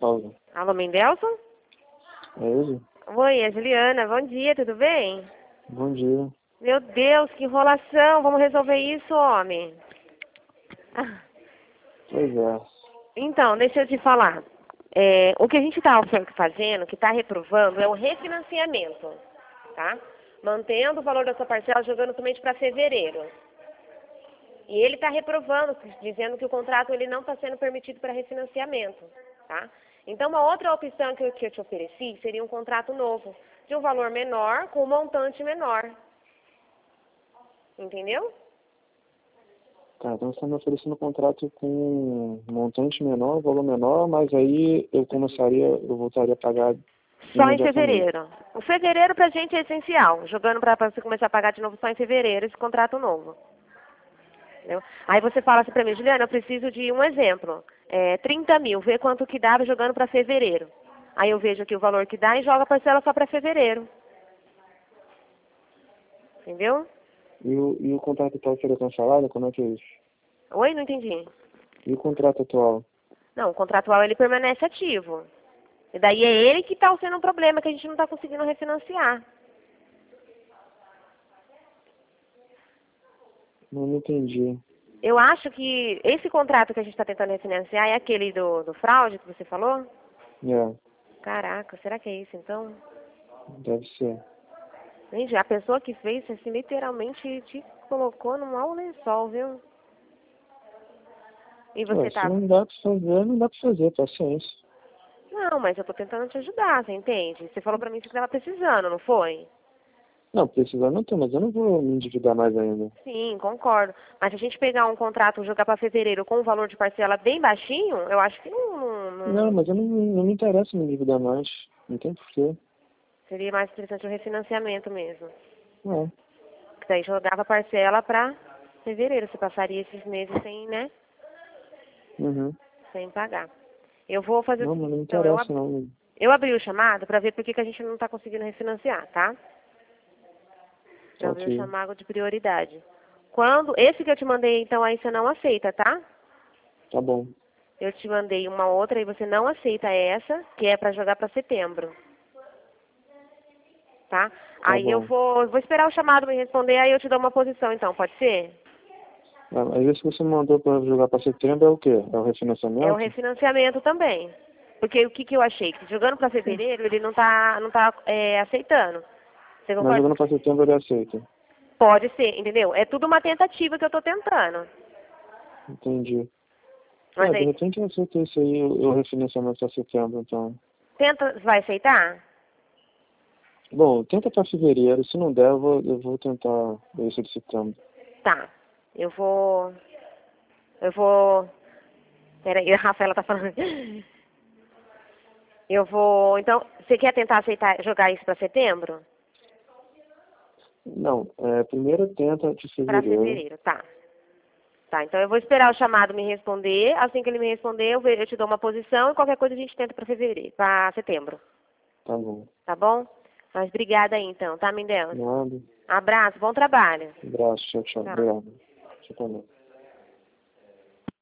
Gonçalves. Alô, Mendelson? É ele? Oi, é Juliana. Bom dia, tudo bem? Bom dia. Meu Deus, que enrolação. Vamos resolver isso, homem. Ah, Pois é. Então, deixa eu te falar. O que a gente está fazendo, que está reprovando, é o refinanciamento, tá? Mantendo o valor da sua parcela, jogando somente para fevereiro. E ele está reprovando, dizendo que o contrato ele não está sendo permitido para refinanciamento, tá? Então, uma outra opção que eu te ofereci seria um contrato novo, de um valor menor, com um montante menor. Entendeu? Tá, então você está me oferecendo um contrato com um montante menor, valor menor, mas aí eu voltaria a pagar Só em imediatamente. fevereiro. O fevereiro pra gente é essencial, jogando para você começar a pagar de novo só em fevereiro esse contrato novo. Entendeu? Aí você fala assim pra mim, Juliana, eu preciso de um exemplo. 30 mil, vê quanto que dá jogando para fevereiro. Aí eu vejo aqui o valor que dá e jogo a parcela só para fevereiro. Entendeu? E o contrato atual seria cancelado? Como é que é isso? Oi, não entendi. E o contrato atual? Não, o contratual ele permanece ativo. E daí é ele que está sendo um problema, que a gente não está conseguindo refinanciar. Não entendi. Eu acho que esse contrato que a gente está tentando refinanciar é aquele do fraude que você falou? É, Caraca, será que é isso então? deve ser. Gente, a pessoa que fez, assim, literalmente te colocou num mau lençol, viu? E você Ué, se tá... não dá pra fazer, não dá pra fazer, paciência. Não, mas eu tô tentando te ajudar, você entende? Você falou pra mim que você tava precisando, não foi? Não, precisar não tem, mas eu não vou me endividar mais ainda. Sim, concordo. Mas se a gente pegar um contrato e jogar pra fevereiro com um valor de parcela bem baixinho, eu acho que Não, mas eu não me interessa me endividar mais. Não tem porquê. seria mais interessante o refinanciamento mesmo. Não. Que daí jogava a parcela pra fevereiro. Você passaria esses meses sem, né? Uhum. Sem pagar. Eu vou fazer o Não, mas seguinte, não me então, interessa não. eu abri o chamado pra ver por que a gente não tá conseguindo refinanciar, tá? Eu abri o Ok. chamado de prioridade. Esse que eu te mandei, então, aí você não aceita, tá? Tá bom. Eu te mandei uma outra e você não aceita essa, que é pra jogar pra setembro. Tá? Tá Aí eu bom. vou esperar o chamado me responder, aí eu te dou uma posição, então, pode ser? Ah, mas esse que você mandou pra jogar pra setembro é o quê? É o É o refinanciamento? refinanciamento também. Porque o que eu achei? Que jogando pra fevereiro, ele não tá aceitando. Você Mas concorda? jogando pra setembro ele aceita. Pode ser, entendeu? É tudo uma tentativa que eu tô tentando. Entendi. Mas De aí, repente eu aceito isso aí, o refinanciamento pra setembro, então. vai aceitar? Bom, tenta pra fevereiro. Se não der, eu vou tentar esse de setembro. Tá. Eu vou. Peraí, a Rafaela tá falando. Eu vou. Então, você quer tentar aceitar, jogar isso pra setembro? Não, primeiro tenta de Pra fevereiro. fevereiro, tá. Tá, então eu vou esperar o chamado me responder. Assim que ele me responder, eu te dou uma posição e qualquer coisa a gente tenta pra fevereiro, pra setembro. Tá bom. Tá bom? Mas obrigada aí então, tá, Mindela? Nada. Abraço, bom trabalho. Abraço, tchau, tchau. Tchau. Obrigado. Tchau também.